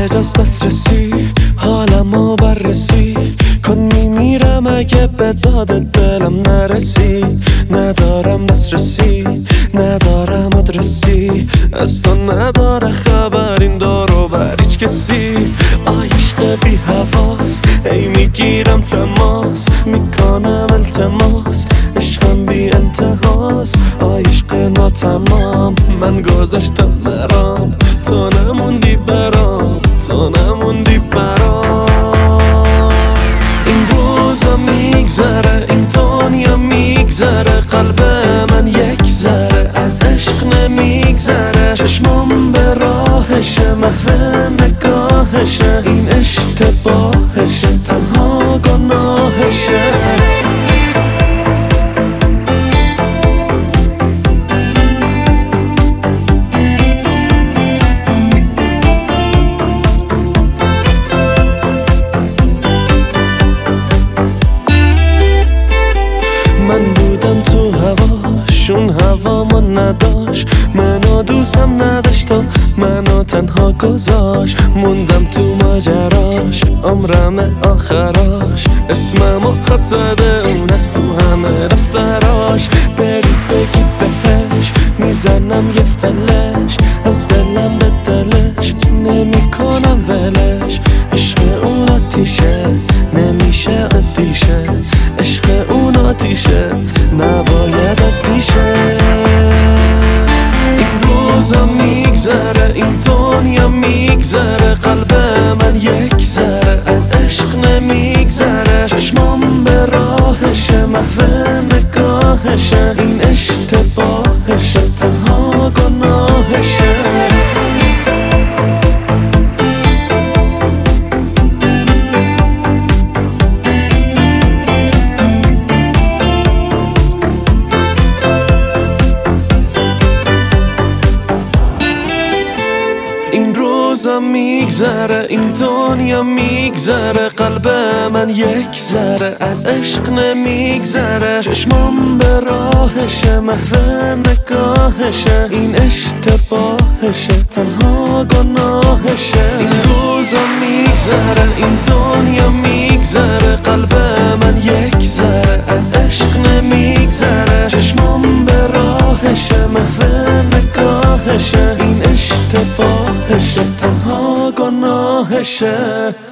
جز دسترسی حالمو بررسی کن، میمیرم اگه به داد دلم نرسی. ندارم دسترسی، ندارم آدرسی، از تو نداره خبر این دارو بر هیچ کسی. عشق بی حواس ای میگیرم تماس، میکنم التماس، عشقم بی انتهاس. عشق ناتمام من گذاشتم مرام، تو نموندی برام، تو نموندی برام. این روزا میگذره، این دنیا میگذره، قلب من یک ذره از عشق نمیگذره. چشمم به راهشه، محو نگاهشه، این اشتباهشه، تنها گناهشه. من بودم تو هواشون، هوامو نداشت، منو دوستم نداشت و منو تنها گذاشت. موندم تو ماجراش، عمرم آخراش، اسممو خط زده اون از تو همه دفتراش. برید بگید بهش میزنم یه فلش، از دلم به دلش نمیکنم ولش. عشق اون آتیشه نمیشه عادیشه، عشق اون آتیشه نباید عادیشه. این روزا میگذره، این دنیا میگذره، قلب من یک ذره از عشق نمیگذره. چشمم به راهشه، محو نگاهشه، این اشتباهشه، تنها گناهشه. این روزا میگذره، این دنیا میگذره، قلب من یک ذره از عشق نمیگذره. چشمم به راهشه، محو نگاهشه، این اشتباهشه، تنها گناهشه. این روزا میگذره، این دنیا میگذره، قلب من یک ذره از عشق نمیگذره. چشمم به راهشه، محو نگاهشه، این اشتباهشه، تنها گناهشه.